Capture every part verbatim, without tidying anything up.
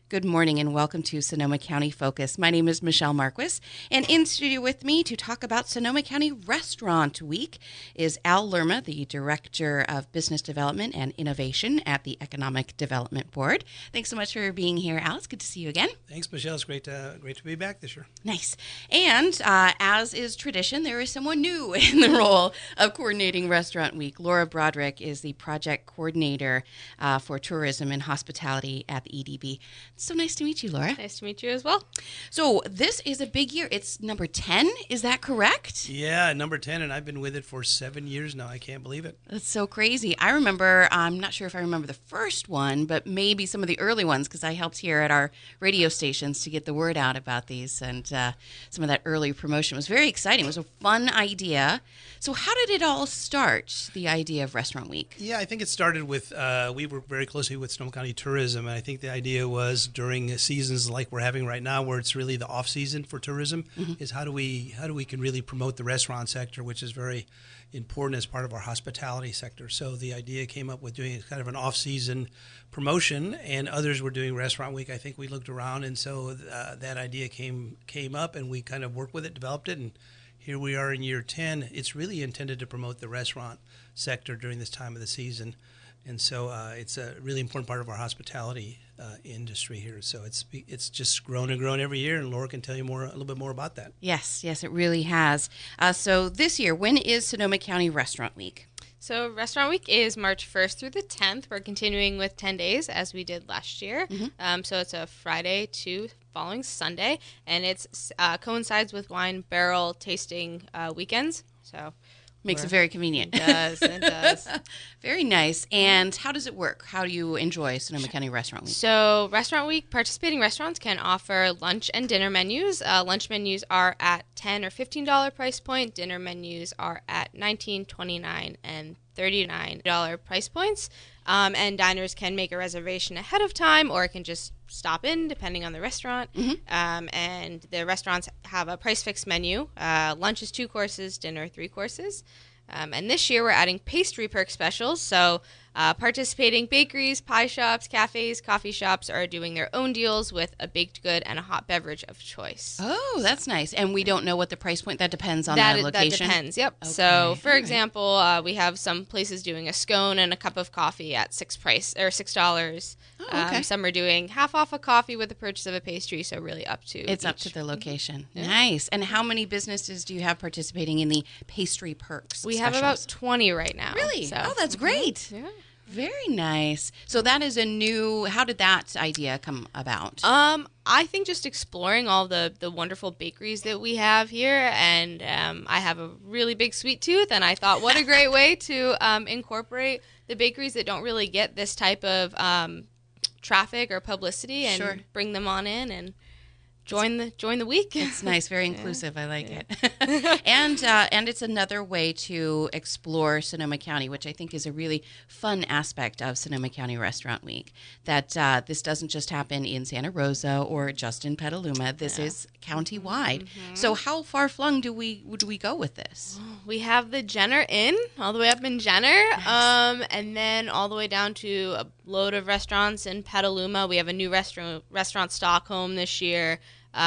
Good morning and welcome to Sonoma County Focus. My name is Michelle Marquis, and in studio with me to talk about Sonoma County Restaurant Week is Al Lerma, the Director of Business Development and Innovation at the Economic Development Board. Thanks so much for being here, Al. It's good to see you again. Thanks, Michelle. It's great to, great to be back this year. Nice. And uh, as is tradition, there is someone new in the role of coordinating Restaurant Week. Laura Broderick is the project coordinator uh, for tourism and hospitality at the E D B. So nice to meet you, Laura. Nice to meet you as well. So this is a big year. It's number ten. Is that correct? Yeah, number ten, and I've been with it for seven years now. I can't believe it. That's so crazy. I remember, I'm not sure if I remember the first one, but maybe some of the early ones because I helped here at our radio stations to get the word out about these, and uh, some of that early promotion was very exciting. It was a fun idea. So how did it all start, the idea of Restaurant Week? Yeah, I think it started with, uh, we work very closely with Sonoma County Tourism, and I think the idea was during seasons like we're having right now, where it's really the off season for tourism, mm-hmm. is how do we how do we can really promote the restaurant sector, which is very important as part of our hospitality sector. So the idea came up with doing kind of an off season promotion, and others were doing Restaurant Week. I think we looked around, and so uh, that idea came came up, and we kind of worked with it, developed it, and here we are in year ten. It's really intended to promote the restaurant sector during this time of the season. And so uh, it's a really important part of our hospitality uh, industry here. So it's it's just grown and grown every year, and Laura can tell you more a little bit more about that. Yes, yes, it really has. Uh, so this year, when is Sonoma County Restaurant Week? So Restaurant Week is March first through the tenth. We're continuing with ten days as we did last year. Mm-hmm. Um, so it's a Friday to following Sunday, and it uh, coincides with wine barrel tasting uh, weekends. So makes it very convenient. It does. It does. Very nice. And how does it work? How do you enjoy Sonoma County Restaurant Week? So Restaurant Week, participating restaurants can offer lunch and dinner menus. Uh, lunch menus are at ten dollars or fifteen dollars price point. Dinner menus are at nineteen dollars, twenty-nine dollars, and thirty-nine dollars price points. Um, and diners can make a reservation ahead of time, or can just stop in depending on the restaurant. Mm-hmm. Um, and the restaurants have a price fixed menu. Uh, lunch is two courses, dinner three courses. Um, and this year we're adding pastry perk specials. So uh, participating bakeries, pie shops, cafes, coffee shops are doing their own deals with a baked good and a hot beverage of choice. Oh, that's nice. And we don't know what the price point, that depends on that, the location? That depends, yep. Okay. So, for All example, uh, we have some places doing a scone and a cup of coffee at six price or six dollars. Oh, okay. Um, some are doing half off a coffee with the purchase of a pastry, so really up to It's each. up to the location. Yeah. Nice. And how many businesses do you have participating in the pastry perks We specials? have about twenty right now. Really? So. Oh, that's great. Yeah. Very nice. So that is a new, how did that idea come about? Um, I think just exploring all the, the wonderful bakeries that we have here, and um, I have a really big sweet tooth, and I thought what a great way to um, incorporate the bakeries that don't really get this type of um, traffic or publicity, and Sure. bring them on in and join the join the week. It's nice, very inclusive. Yeah. I like yeah. it. and uh, and it's another way to explore Sonoma County, which I think is a really fun aspect of Sonoma County Restaurant Week. That uh, this doesn't just happen in Santa Rosa or just in Petaluma. This yeah. is countywide. Mm-hmm. So how far flung do we do we go with this? We have the Jenner Inn all the way up in Jenner, nice. um, and then all the way down to a load of restaurants in Petaluma. We have a new restaurant restaurant Stockholm this year.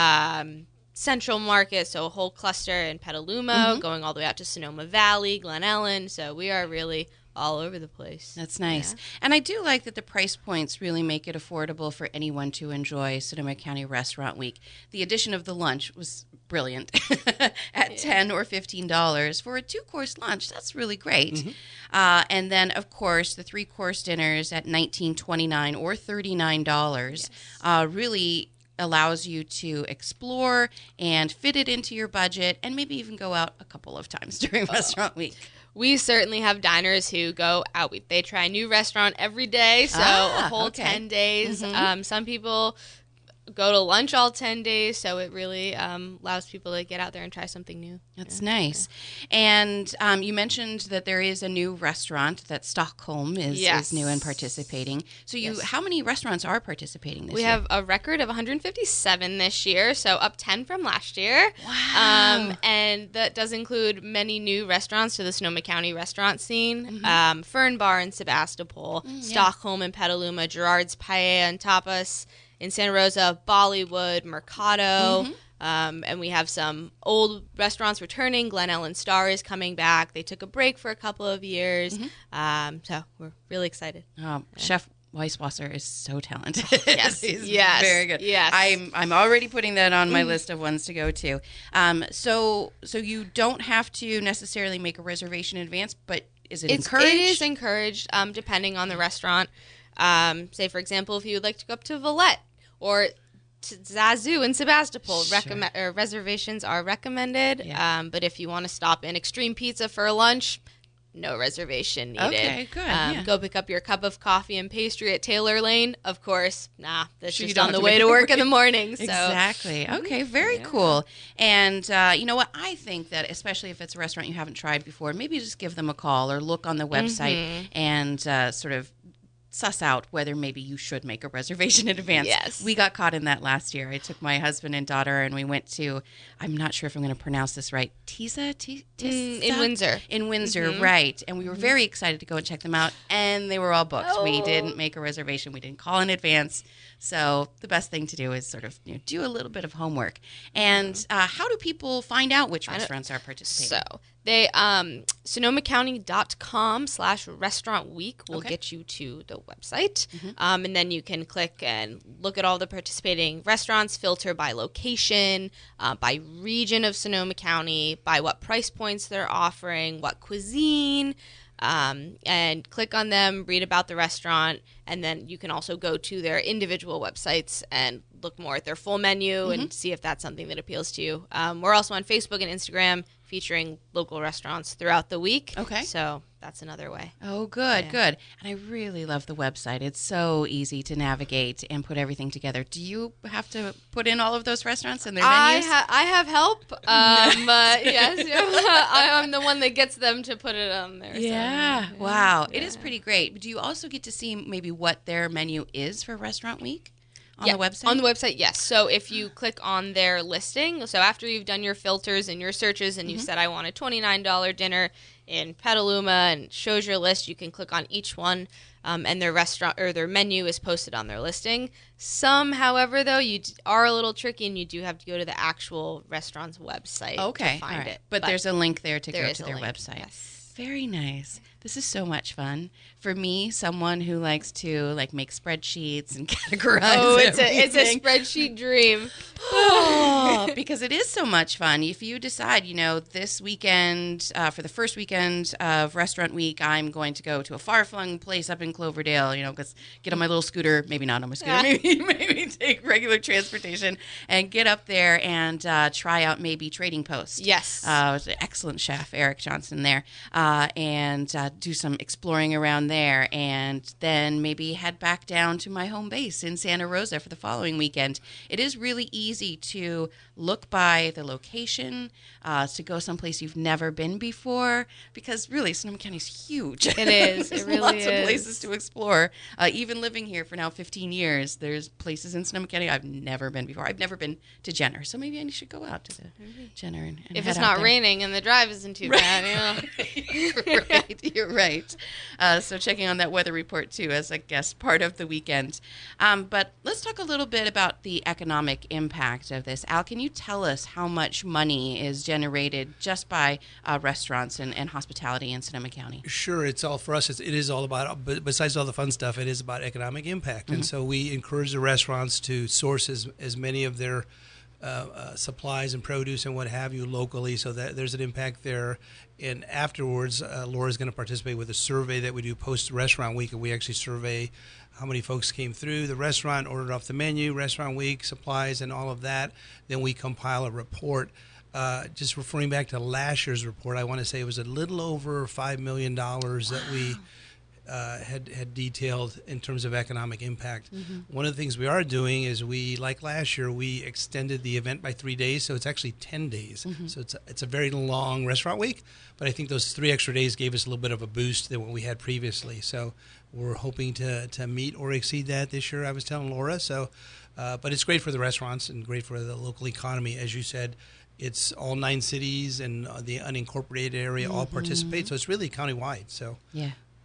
Um, Central Market, so a whole cluster in Petaluma, mm-hmm. going all the way out to Sonoma Valley, Glen Ellen. So we are really all over the place. That's nice. Yeah. And I do like that the price points really make it affordable for anyone to enjoy Sonoma County Restaurant Week. The addition of the lunch was brilliant at yeah. ten dollars or fifteen dollars for a two-course lunch. That's really great. Mm-hmm. Uh, and then, of course, the three-course dinners at nineteen dollars, twenty-nine dollars, or thirty-nine dollars yes. uh, really allows you to explore and fit it into your budget, and maybe even go out a couple of times during oh. Restaurant Week. We certainly have diners who go out. They try a new restaurant every day, so ah, a whole okay. ten days. Mm-hmm. Um, some people go to lunch all ten days, so it really um, allows people to get out there and try something new. That's yeah. nice. And um, you mentioned that there is a new restaurant, that Stockholm is, yes. is new and participating. So you, yes. how many restaurants are participating this we year? We have a record of one hundred fifty-seven this year, so up ten from last year. Wow. Um, and that does include many new restaurants to the Sonoma County restaurant scene. Mm-hmm. Um, Fern Bar in Sebastopol, mm, Stockholm yeah. and Petaluma, Gerard's Paella and Tapas in Santa Rosa, Bollywood, Mercado. Mm-hmm. Um, and we have some old restaurants returning. Glen Ellen Star is coming back. They took a break for a couple of years. Mm-hmm. Um, so we're really excited. Um, yeah. Chef Weisswasser is so talented. Yes. He's yes. very good. Yes. I'm I'm already putting that on my list of ones to go to. Um, so so you don't have to necessarily make a reservation in advance, but is it it's, encouraged? It is encouraged, um, depending on the restaurant. Um, say, for example, if you would like to go up to Valette or to Zazu in Sebastopol, Sure. recommend, or reservations are recommended. Yeah. Um, but if you want to stop in Extreme Pizza for lunch, no reservation needed. Okay, good. Um, yeah. Go pick up your cup of coffee and pastry at Taylor Lane. Of course, nah, that's Sure, you just don't on have the to way make to it work work. in the morning. So. Exactly. Okay, very Yeah. cool. And uh, you know what? I think that especially if it's a restaurant you haven't tried before, maybe just give them a call or look on the website Mm-hmm. and uh, sort of suss out whether maybe you should make a reservation in advance. Yes. We got caught in that last year. I took my husband and daughter and we went to, I'm not sure if I'm going to pronounce this right, Tisa? T- Mm, in Windsor. In Windsor, Mm-hmm. right. And we were very excited to go and check them out, and they were all booked. Oh. We didn't make a reservation. We didn't call in advance. So the best thing to do is sort of you know, do a little bit of homework. And uh, how do people find out which restaurants are participating? So they um sonomacounty.com slash restaurant week will Okay. get you to the website. Mm-hmm. Um, and then you can click and look at all the participating restaurants, filter by location, uh, by region of Sonoma County, by what price points they're offering, what cuisine. Um, and click on them, read about the restaurant, and then you can also go to their individual websites and look more at their full menu Mm-hmm. and see if that's something that appeals to you. Um, we're also on Facebook and Instagram featuring local restaurants throughout the week. Okay. So that's another way. Oh, good, Yeah. good. And I really love the website. It's so easy to navigate and put everything together. Do you have to put in all of those restaurants and their I, menus? ha- I have help. Um, uh, yes, I am the one that gets them to put it on there. so, yeah. Wow. It Yeah. is pretty great. But do you also get to see maybe what their menu is for Restaurant Week on Yeah, the website? On the website, yes. So if you click on their listing, so after you've done your filters and your searches and you Mm-hmm. said, I want a twenty-nine dollars dinner in Petaluma and shows your list, you can click on each one um, and their restaurant or their menu is posted on their listing. Some, however, though, you d- are a little tricky and you do have to go to the actual restaurant's website Okay. to find all right. it. But, there's a link there to there go is to a their link, website. yes. Very nice. This is so much fun. For me, someone who likes to like make spreadsheets and categorize Oh, it's a, it's a everything. spreadsheet dream. Oh, because it is so much fun. If you decide, you know, this weekend, uh, for the first weekend of Restaurant Week, I'm going to go to a far-flung place up in Cloverdale, you know, because get on my little scooter, maybe not on my scooter, Yeah. maybe, maybe take regular transportation and get up there and uh, try out maybe Trading Post. Yes. Uh, was an excellent chef, Eric Johnson, there, uh, and uh, do some exploring around there, and then maybe head back down to my home base in Santa Rosa for the following weekend. It is really easy to look by the location, uh, to go someplace you've never been before, because really Sonoma County is huge. It is. There's It really lots of is. places to explore. Uh, even living here for now fifteen years, there's places in Sonoma County I've never been before. I've never been to Jenner, so maybe I should go out to the Jenner and, and If head it's out not there. raining and the drive isn't too bad, you know. You're right. You're right. Uh, so checking on that weather report too, as I guess part of the weekend. Um, but let's talk a little bit about the economic impact of this. Al, can you tell us how much money is generated just by uh, restaurants and, and hospitality in Sonoma County? Sure, it's all for us. It's, it is all about, but besides all the fun stuff, it is about economic impact. Mm-hmm. And so we encourage the restaurants to source as, as many of their uh, uh, supplies and produce and what have you locally, so that there's an impact there. And afterwards, uh, Laura's going to participate with a survey that we do post-restaurant week, and we actually survey how many folks came through the restaurant, ordered off the menu, restaurant week, supplies, and all of that. Then we compile a report. Uh, just referring back to last year's report, I want to say it was a little over five million dollars wow. that we uh, had, had detailed in terms of economic impact. Mm-hmm. One of the things we are doing is we, like last year, we extended the event by three days, so it's actually ten days. Mm-hmm. So it's a, it's a very long restaurant week, but I think those three extra days gave us a little bit of a boost than what we had previously. So we're hoping to, to meet or exceed that this year, I was telling Laura. So, uh, but it's great for the restaurants and great for the local economy. As you said, it's all nine cities and the unincorporated area mm-hmm. all participate, so it's really countywide. So yeah.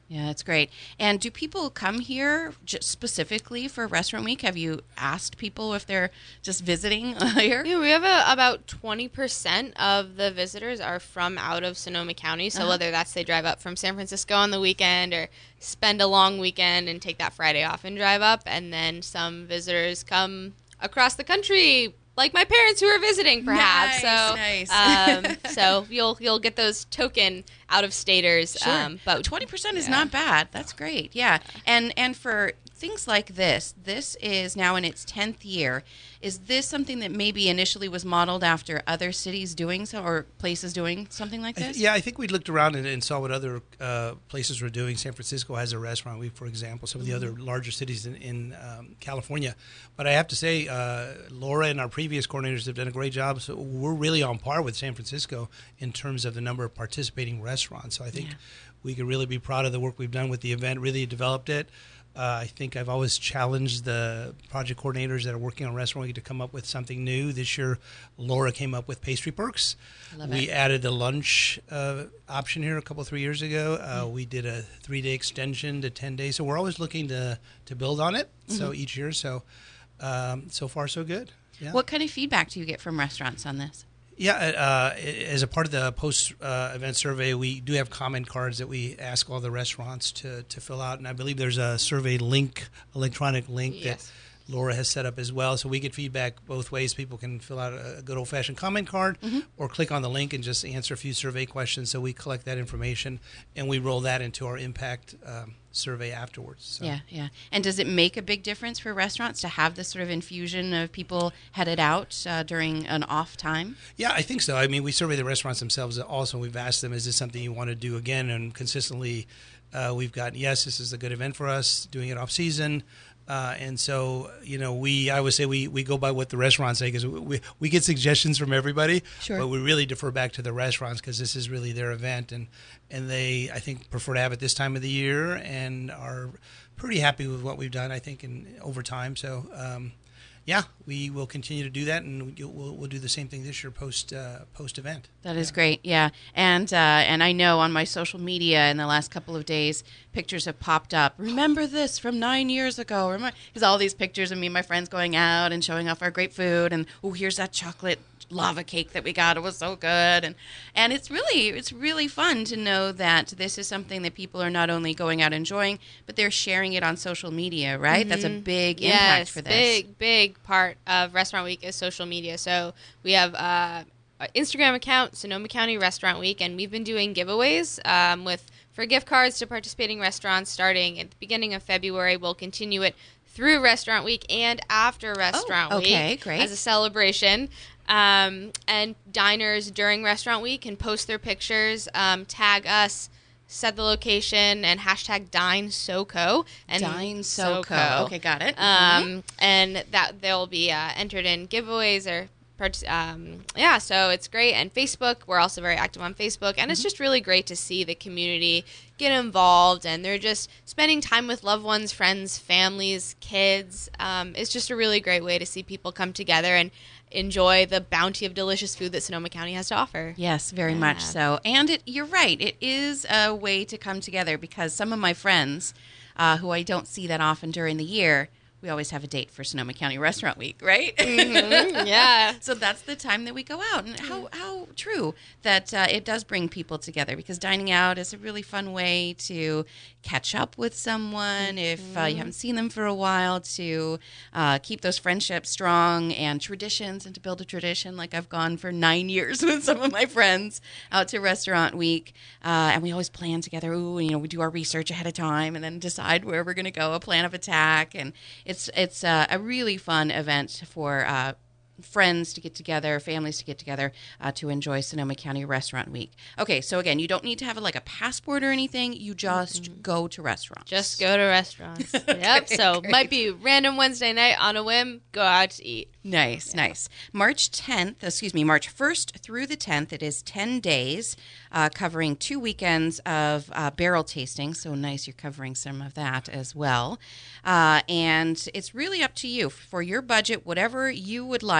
Yeah, that's great. And do people come here just specifically for Restaurant Week? Have you asked people if they're just visiting here? Yeah, we have a, about twenty percent of the visitors are from out of Sonoma County. So Uh-huh. whether that's they drive up from San Francisco on the weekend or spend a long weekend and take that Friday off and drive up. And then some visitors come across the country, like my parents who are visiting, perhaps. Nice, so, nice. um, so you'll you'll get those token out of staters. Sure. Um, but twenty percent is yeah. not bad. That's great. Yeah. And and for things like this, this is now in its tenth year. Is this something that maybe initially was modeled after other cities doing so, or places doing something like I th- this? yeah, I think we looked around and, and saw what other uh, places were doing. San Francisco has a restaurant week, for example, some of the other larger cities in, in um, California. But I have to say, uh, Laura and our previous coordinators have done a great job. So we're really on par with San Francisco in terms of the number of participating restaurants. So I think Yeah. we could really be proud of the work we've done with the event, really developed it. Uh, I think I've always challenged the project coordinators that are working on Restaurant Week to come up with something new. This year, Laura came up with Pastry Perks. I love we it. added the lunch uh, option here a couple, three years ago. Uh, we did a three-day extension to ten days. So we're always looking to, to build on it. So each year, so um, so far, so good. Yeah. What kind of feedback do you get from restaurants on this? Yeah, uh, as a part of the post-event survey, we do have comment cards that we ask all the restaurants to, to fill out, and I believe there's a survey link, electronic link Yes. that Laura has set up as well, so we get feedback both ways. People can fill out a good old-fashioned comment card or click on the link and just answer a few survey questions, so we collect that information, and we roll that into our impact um, survey afterwards. So. Yeah, yeah. And does it make a big difference for restaurants to have this sort of infusion of people headed out uh, during an off time? Yeah, I think so. I mean, we survey the restaurants themselves also. We've asked them, is this something you want to do again? And consistently, uh, we've gotten, yes, this is a good event for us, doing it off season. Uh, and so, you know, we, I would say we, we go by what the restaurants say because we, we, we get suggestions from everybody, Sure. but we really defer back to the restaurants because this is really their event. And, and they, I think, prefer to have it this time of the year and are pretty happy with what we've done, I think, in over time. So, um, yeah, we will continue to do that, and we'll, we'll do the same thing this year post uh, post event. That is great, yeah. And uh, and I know on my social media in the last couple of days, pictures have popped up. Remember this from nine years ago? Because all these pictures of me and my friends going out and showing off our great food, and oh, here's that chocolate lava cake that we got. It was so good, and and it's really it's really fun to know that this is something that people are not only going out enjoying, but they're sharing it on social media. Right? That's a big impact yes, for this. big, big part of Restaurant Week is social media. So we have uh, an Instagram account, Sonoma County Restaurant Week, and we've been doing giveaways um, with for gift cards to participating restaurants starting at the beginning of February. We'll continue it through Restaurant Week and after Restaurant Oh, okay, Week great. as a celebration. Um, and diners during Restaurant Week can post their pictures, um, tag us, set the location, and hashtag Dine SoCo. And Dine SoCo. Okay, got it. Um, and that they'll be uh, entered in giveaways or part- um, yeah, so it's great. And Facebook, we're also very active on Facebook, and it's just really great to see the community get involved, and they're just spending time with loved ones, friends, families, kids. Um, it's just a really great way to see people come together and enjoy the bounty of delicious food that Sonoma County has to offer. Yes, very Yeah. much so. And it, you're right. It is a way to come together because some of my friends, uh, who I don't see that often during the year, we always have a date for Sonoma County Restaurant Week, right? Mhm, yeah. So that's the time that we go out. And how, how true that uh, it does bring people together because dining out is a really fun way to catch up with someone if uh, you haven't seen them for a while, to uh, keep those friendships strong and traditions and to build a tradition. Like I've gone for nine years with some of my friends out to Restaurant Week. Uh, and we always plan together. Ooh, you know, we do our research ahead of time and then decide where we're going to go, a plan of attack. And it's It's uh, a really fun event for uh, friends to get together, families to get together uh, to enjoy Sonoma County Restaurant Week. Okay, so again, you don't need to have like a passport or anything. You just mm-hmm. go to restaurants. Just go to restaurants. Yep. So great. might be random Wednesday night on a whim. Go out to eat. Nice, yeah. nice. March tenth, excuse me, March first through the tenth, it is ten days uh, covering two weekends of uh, barrel tasting. So nice, you're covering some of that as well. Uh, and it's really up to you for your budget, whatever you would like.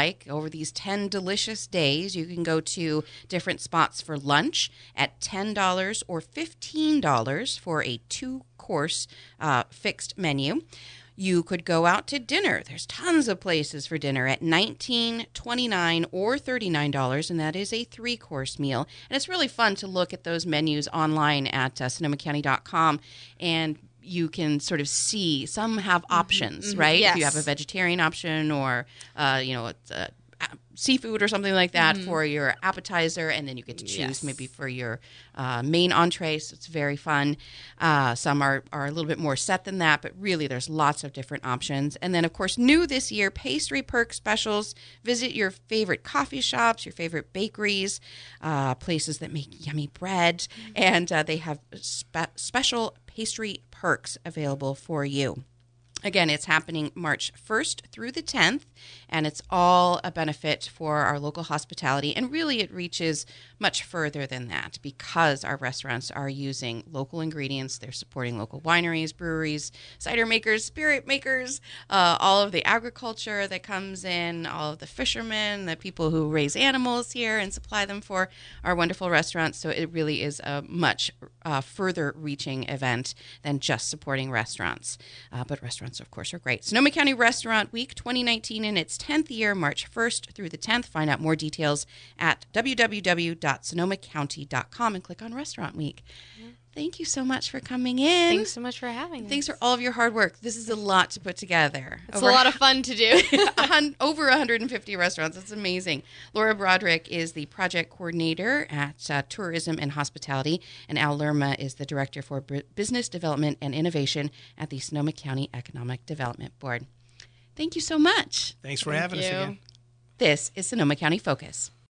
like, over these ten delicious days, you can go to different spots for lunch at ten dollars or fifteen dollars for a two-course uh, fixed menu. You could go out to dinner. There's tons of places for dinner at nineteen dollars, twenty-nine dollars, or thirty-nine dollars, and that is a three-course meal. And it's really fun to look at those menus online at uh, Sonoma County dot com, and you can sort of see some have options, mm-hmm, right? Yes. If you have a vegetarian option or, uh, you know, it's a seafood or something like that mm-hmm. for your appetizer, and then you get to choose yes. maybe for your uh, main entree, so it's very fun. Uh, some are, are a little bit more set than that, but really there's lots of different options. And then, of course, new this year, pastry perk specials. Visit your favorite coffee shops, your favorite bakeries, uh, places that make yummy bread, mm-hmm. and uh, they have spe- special pastry perks available for you. Again, it's happening March first through the tenth, and it's all a benefit for our local hospitality. And really, it reaches much further than that because our restaurants are using local ingredients. They're supporting local wineries, breweries, cider makers, spirit makers, uh, all of the agriculture that comes in, all of the fishermen, the people who raise animals here and supply them for our wonderful restaurants. So it really is a much uh, further reaching event than just supporting restaurants. Uh, but restaurants, of course, are great. Sonoma County Restaurant Week twenty nineteen in its tenth year, March first through the tenth. Find out more details at w w w dot sonoma county dot com and click on Restaurant Week. Mm-hmm. Thank you so much for coming in. Thanks so much for having us. Thanks for all of your hard work. This is a lot to put together. It's over a lot of fun to do. Over one hundred fifty restaurants. It's amazing. Laura Broderick is the project coordinator at uh, Tourism and Hospitality, and Al Lerma is the director for B- Business Development and Innovation at the Sonoma County Economic Development Board. Thank you so much. Thanks for Thank having you. us again. This is Sonoma County Focus.